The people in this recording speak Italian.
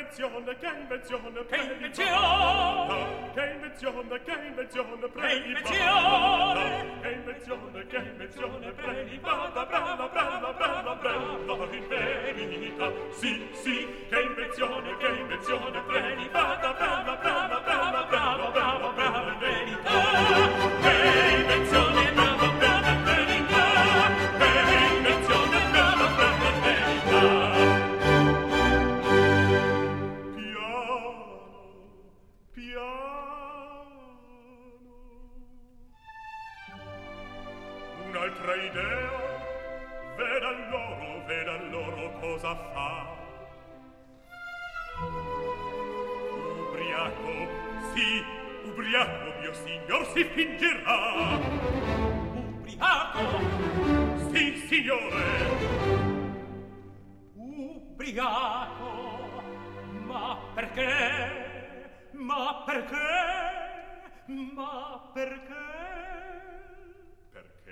invenzione, che invenzione, Che invenzione, che invenzione, che invenzione, che invenzione, che invenzione, che invenzione, prelibata, brava, brava, brava, brava, in verità, sì, sì, che invenzione, prelibata, brava, brava, brava, brava, brava, brava, in verità, che invenzione, brava, brava, verità, che invenzione, brava, brava, verità. Un'altra idea, veda loro cosa fa. Ubriaco, mio signor, si fingerà. Ubriaco, Sì, signore. ubriaco, ma perché? Ma perché? Ma perché?